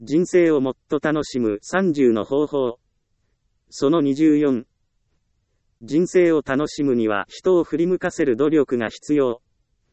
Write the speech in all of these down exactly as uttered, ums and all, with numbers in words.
人生をもっと楽しむさんじゅうの方法。そのにじゅうよん。人生を楽しむには人を振り向かせる努力が必要。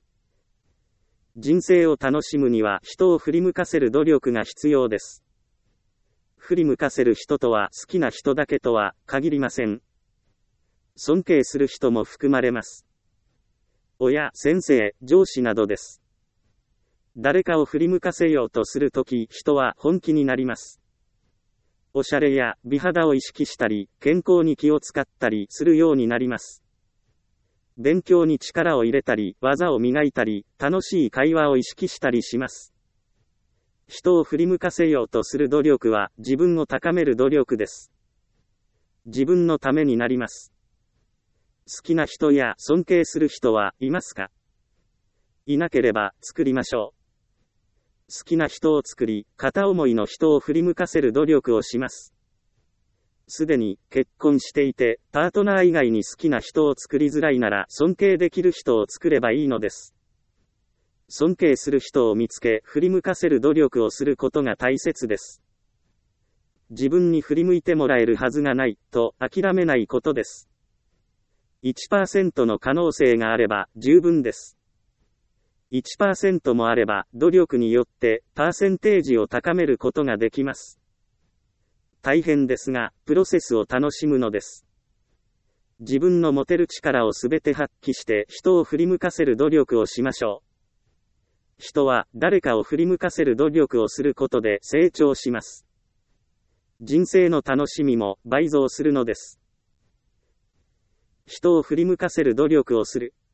人生を楽しむには人を振り向かせる努力が必要です。振り向かせる人とは好きな人だけとは限りません。尊敬する人も含まれます。親、先生、上司などです。誰かを振り向かせようとするとき、人は本気になります。おしゃれや美肌を意識したり、健康に気を使ったりするようになります。勉強に力を入れたり、技を磨いたり、楽しい会話を意識したりします。人を振り向かせようとする努力は、自分を高める努力です。自分のためになります。好きな人や尊敬する人はいますか？いなければ作りましょう。好きな人を作り、片思いの人を振り向かせる努力をします。すでに結婚していて、パートナー以外に好きな人を作りづらいなら、尊敬できる人を作ればいいのです。尊敬する人を見つけ、振り向かせる努力をすることが大切です。自分に振り向いてもらえるはずがない、と諦めないことです。いちパーセント の可能性があれば十分です。いちパーセント もあれば、努力によって、パーセンテージを高めることができます。大変ですが、プロセスを楽しむのです。自分の持てる力をすべて発揮して、人を振り向かせる努力をしましょう。人は、誰かを振り向かせる努力をすることで成長します。人生の楽しみも倍増するのです。人を振り向かせる努力をする。